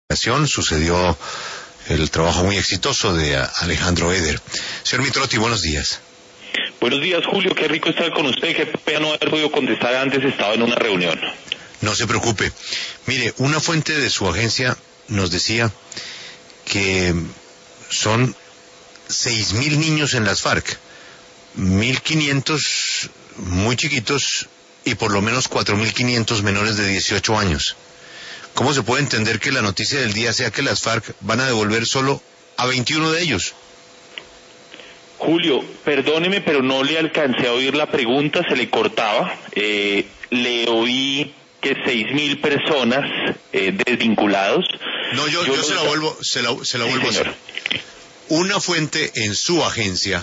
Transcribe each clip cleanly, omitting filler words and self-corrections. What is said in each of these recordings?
Sucedió el trabajo muy exitoso de Alejandro Eder. Señor Mitrotti, buenos días. Buenos días, Julio, qué rico estar con usted, qué pena no haber podido contestar antes, estaba en una reunión. No se preocupe. Mire, una fuente de su agencia nos decía que son 6.000 niños en las FARC, 1.500 muy chiquitos y por lo menos 4.500 menores de 18 años. ¿Cómo se puede entender que la noticia del día sea que las FARC van a devolver solo a 21 de ellos? Julio, perdóneme, pero no le alcancé a oír la pregunta, se le cortaba. Le oí que 6.000 personas desvinculados. No, yo se la vuelvo a hacer. Una fuente en su agencia,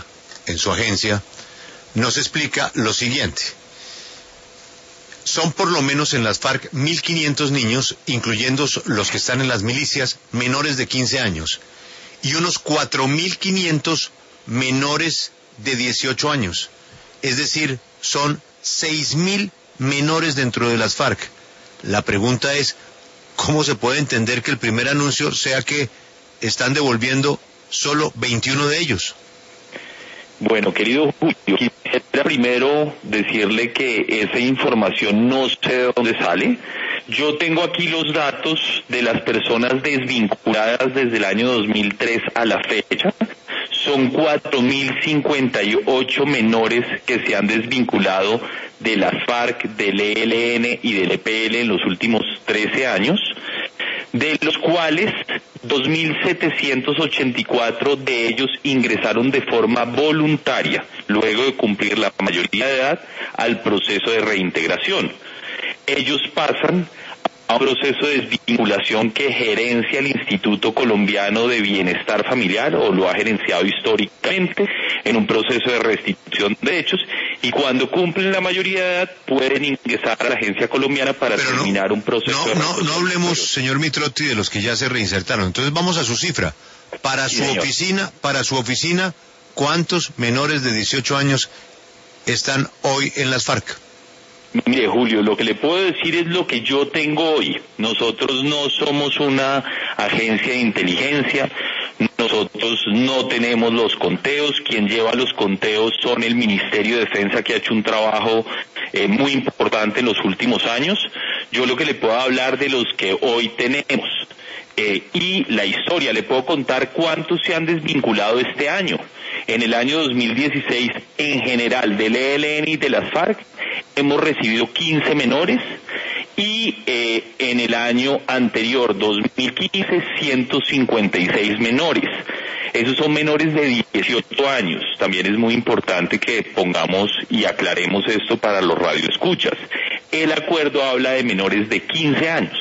nos explica lo siguiente. Son por lo menos en las FARC 1.500 niños, incluyendo los que están en las milicias, menores de 15 años, y unos 4.500 menores de 18 años. Es decir, son 6.000 menores dentro de las FARC. La pregunta es, ¿cómo se puede entender que el primer anuncio sea que están devolviendo solo 21 de ellos? Bueno, querido Julio, quisiera primero decirle que esa información no sé de dónde sale. Yo tengo aquí los datos de las personas desvinculadas desde el año 2003 a la fecha. Son 4.058 menores que se han desvinculado de las FARC, del ELN y del EPL en los últimos 13 años, de los cuales 2.784 de ellos ingresaron de forma voluntaria, luego de cumplir la mayoría de edad, al proceso de reintegración. Ellos pasan a un proceso de desvinculación que gerencia el Instituto Colombiano de Bienestar Familiar, o lo ha gerenciado históricamente, en un proceso de restitución de derechos, y cuando cumplen la mayoría de edad pueden ingresar a la agencia colombiana para terminar un proceso de restitución. No hablemos, señor Mitrotti, de los que ya se reinsertaron. Entonces vamos a su cifra. Para su oficina, ¿cuántos menores de 18 años están hoy en las FARC? Mire, Julio, lo que le puedo decir es lo que yo tengo hoy. Nosotros no somos una agencia de inteligencia, nosotros no tenemos los conteos, quien lleva los conteos son el Ministerio de Defensa, que ha hecho un trabajo muy importante en los últimos años. Yo lo que le puedo hablar de los que hoy tenemos. Y la historia, le puedo contar cuántos se han desvinculado este año. En el año 2016, en general, del ELN y de las FARC, hemos recibido 15 menores, y en el año anterior, 2015, 156 menores. Esos son menores de 18 años. También es muy importante que pongamos y aclaremos esto para los radioescuchas. El acuerdo habla de menores de 15 años.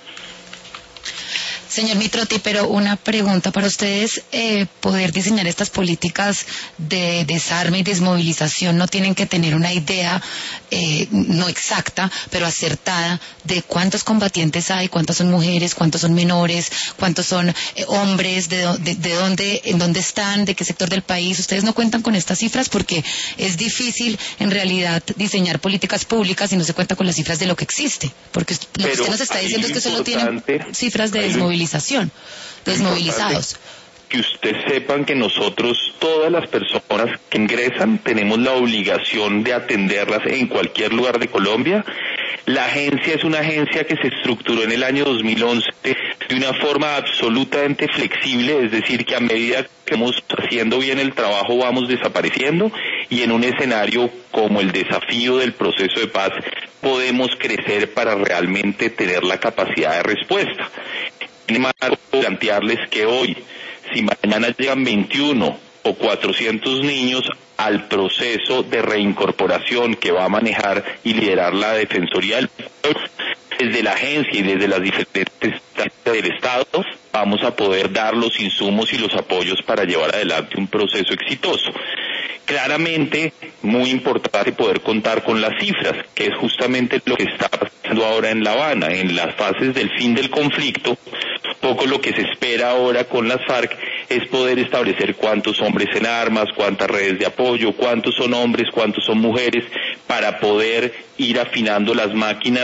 Señor Mitrotti, pero una pregunta para ustedes, poder diseñar estas políticas de desarme y desmovilización, ¿no tienen que tener una idea, no exacta, pero acertada, de cuántos combatientes hay, cuántos son mujeres, cuántos son menores, cuántos son hombres, de dónde, en dónde están, de qué sector del país? Ustedes no cuentan con estas cifras porque es difícil en realidad diseñar políticas públicas si no se cuenta con las cifras de lo que existe, porque lo que usted nos está diciendo es que solo tienen cifras de desmovilización. Desmovilizados. Que ustedes sepan que nosotros, todas las personas que ingresan, tenemos la obligación de atenderlas en cualquier lugar de Colombia. La agencia es una agencia que se estructuró en el año 2011 de una forma absolutamente flexible, es decir, que a medida que vamos haciendo bien el trabajo vamos desapareciendo, y en un escenario como el desafío del proceso de paz podemos crecer para realmente tener la capacidad de respuesta. Sin embargo, plantearles que hoy, si mañana llegan 21 o 400 niños al proceso de reincorporación que va a manejar y liderar la Defensoría del Pueblo, desde la agencia y desde las diferentes instancias del Estado, vamos a poder dar los insumos y los apoyos para llevar adelante un proceso exitoso. Claramente, muy importante poder contar con las cifras, que es justamente lo que está pasando ahora en La Habana, en las fases del fin del conflicto. Poco lo que se espera ahora con las FARC es poder establecer cuántos hombres en armas, cuántas redes de apoyo, cuántos son hombres, cuántos son mujeres, para poder ir afinando las máquinas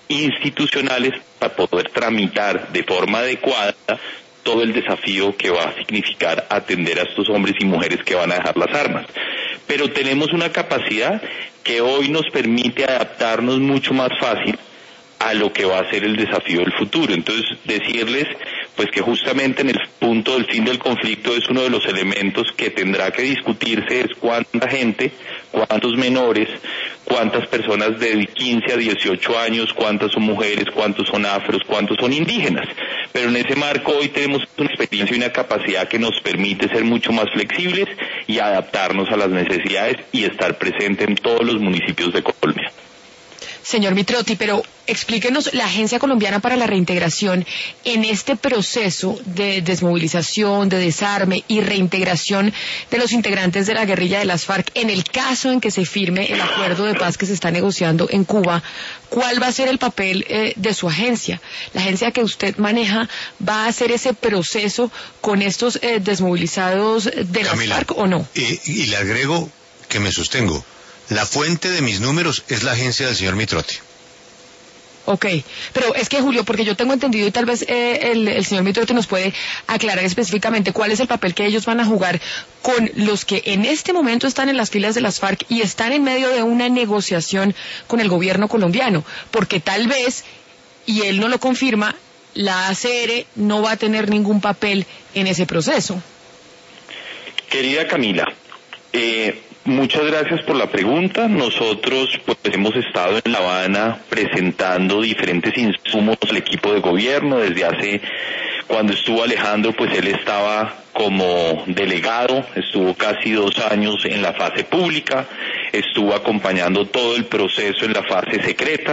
institucionales para poder tramitar de forma adecuada todo el desafío que va a significar atender a estos hombres y mujeres que van a dejar las armas. Pero tenemos una capacidad que hoy nos permite adaptarnos mucho más fácil a lo que va a ser el desafío del futuro. Entonces, decirles pues que justamente en el punto del fin del conflicto es uno de los elementos que tendrá que discutirse, es cuánta gente, cuántos menores, cuántas personas de 15 a 18 años, cuántas son mujeres, cuántos son afros, cuántos son indígenas. Pero en ese marco hoy tenemos una experiencia y una capacidad que nos permite ser mucho más flexibles y adaptarnos a las necesidades y estar presente en todos los municipios de Colombia. Señor Mitrotti, pero explíquenos, la Agencia Colombiana para la Reintegración, en este proceso de desmovilización, de desarme y reintegración de los integrantes de la guerrilla de las FARC, en el caso en que se firme el acuerdo de paz que se está negociando en Cuba, ¿cuál va a ser el papel de su agencia? ¿La agencia que usted maneja va a hacer ese proceso con estos desmovilizados de las FARC o no? Y le agrego que me sostengo. La fuente de mis números es la agencia del señor Mitrotti. Ok, pero es que Julio, porque yo tengo entendido y tal vez el señor Mitrotti nos puede aclarar específicamente cuál es el papel que ellos van a jugar con los que en este momento están en las filas de las FARC y están en medio de una negociación con el gobierno colombiano, porque tal vez, y él no lo confirma, la ACR no va a tener ningún papel en ese proceso. Querida Camila, muchas gracias por la pregunta. Nosotros pues hemos estado en La Habana presentando diferentes insumos al equipo de gobierno desde cuando estuvo Alejandro, pues él estaba como delegado, estuvo casi 2 años en la fase pública, estuvo acompañando todo el proceso en la fase secreta,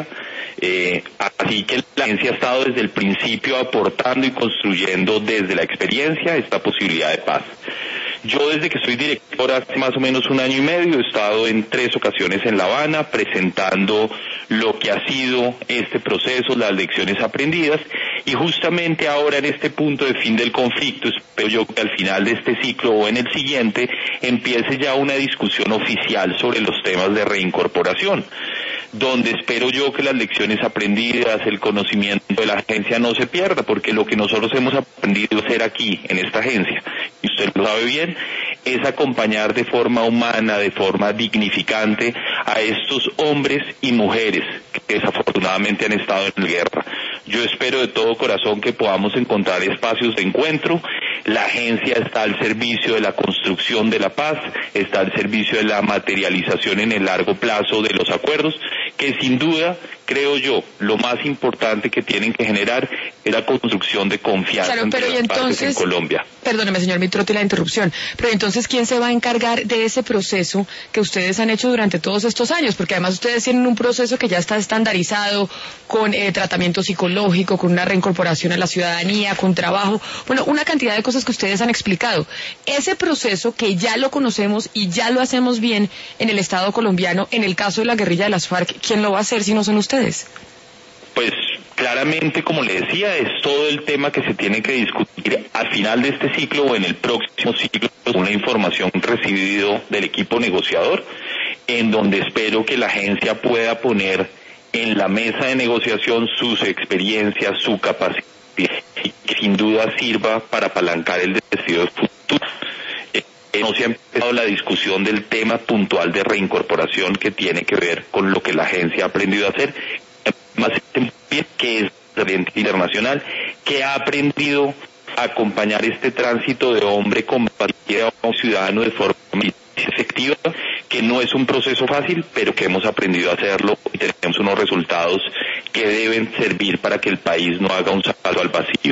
así que la agencia ha estado desde el principio aportando y construyendo desde la experiencia esta posibilidad de paz. Yo desde que soy director hace más o menos 1 año y medio he estado en 3 ocasiones en La Habana presentando lo que ha sido este proceso, las lecciones aprendidas, y justamente ahora en este punto de fin del conflicto, espero yo que al final de este ciclo o en el siguiente empiece ya una discusión oficial sobre los temas de reincorporación, donde espero yo que las lecciones aprendidas, el conocimiento de la agencia no se pierda, porque lo que nosotros hemos aprendido a hacer aquí, en esta agencia, y usted lo sabe bien, es acompañar de forma humana, de forma dignificante a estos hombres y mujeres que desafortunadamente han estado en la guerra. Yo espero de todo corazón que podamos encontrar espacios de encuentro. La agencia está al servicio de la construcción de la paz, está al servicio de la materialización en el largo plazo de los acuerdos, que sin duda, creo yo, lo más importante que tienen que generar es la construcción de confianza entre las partes en Colombia. Perdóneme, señor Mitrotti, la interrupción, pero entonces, ¿quién se va a encargar de ese proceso que ustedes han hecho durante todos estos años? Porque además ustedes tienen un proceso que ya está estandarizado, con tratamiento psicológico, con una reincorporación a la ciudadanía, con trabajo, bueno, una cantidad de cosas que ustedes han explicado. Ese proceso que ya lo conocemos y ya lo hacemos bien en el Estado colombiano, en el caso de la guerrilla de las FARC, ¿quién lo va a hacer si no son ustedes? Pues claramente, como le decía, es todo el tema que se tiene que discutir al final de este ciclo o en el próximo ciclo, con la información recibida del equipo negociador, en donde espero que la agencia pueda poner en la mesa de negociación sus experiencias, su capacidad, y que sin duda sirva para apalancar el desafío del futuro. No se ha empezado la discusión del tema puntual de reincorporación que tiene que ver con lo que la agencia ha aprendido a hacer, más que es referente internacional, que ha aprendido a acompañar este tránsito de hombre combatido a un ciudadano de forma efectiva, que no es un proceso fácil, pero que hemos aprendido a hacerlo y tenemos unos resultados que deben servir para que el país no haga un salto al vacío.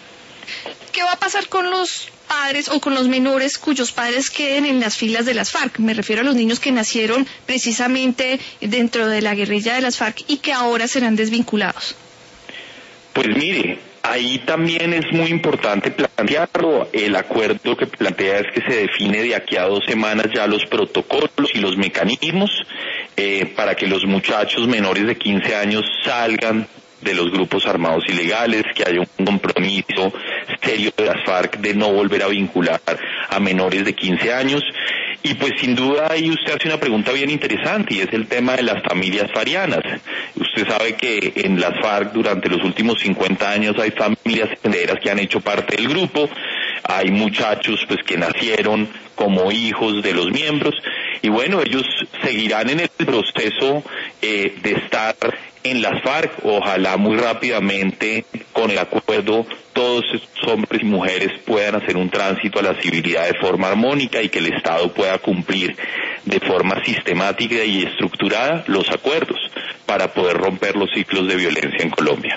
¿Qué va a pasar con los padres o con los menores cuyos padres queden en las filas de las FARC? Me refiero a los niños que nacieron precisamente dentro de la guerrilla de las FARC y que ahora serán desvinculados. Pues mire, ahí también es muy importante plantearlo. El acuerdo que plantea es que se define de aquí a 2 semanas ya los protocolos y los mecanismos para que los muchachos menores de 15 años salgan de los grupos armados ilegales, que haya un compromiso serio de las FARC de no volver a vincular a menores de 15 años. Y pues sin duda ahí usted hace una pregunta bien interesante y es el tema de las familias farianas. Usted sabe que en las FARC durante los últimos 50 años hay familias enteras que han hecho parte del grupo, hay muchachos pues que nacieron como hijos de los miembros y bueno, ellos seguirán en el proceso de estar en las FARC, ojalá muy rápidamente con el acuerdo todos estos hombres y mujeres puedan hacer un tránsito a la civilidad de forma armónica y que el Estado pueda cumplir de forma sistemática y estructurada los acuerdos para poder romper los ciclos de violencia en Colombia.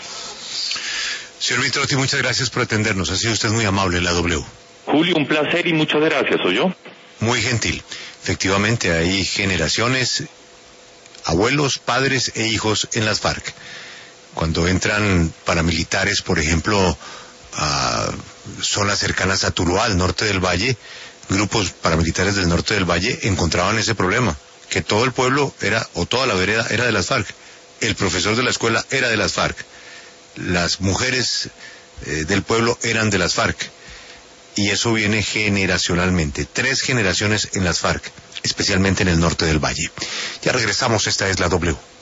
Señor Mitrotti, muchas gracias por atendernos, ha sido usted muy amable en la W. Julio, un placer y muchas gracias, ¿soy yo? Muy gentil. Efectivamente, hay generaciones, abuelos, padres e hijos en las FARC. Cuando entran paramilitares, por ejemplo, a zonas cercanas a Tuluá, al norte del Valle, grupos paramilitares del norte del Valle encontraban ese problema, que todo el pueblo era, o toda la vereda era de las FARC. El profesor de la escuela era de las FARC. Las mujeres del pueblo eran de las FARC. Y eso viene generacionalmente. 3 generaciones en las FARC, especialmente en el norte del Valle. Ya regresamos, esta es la W.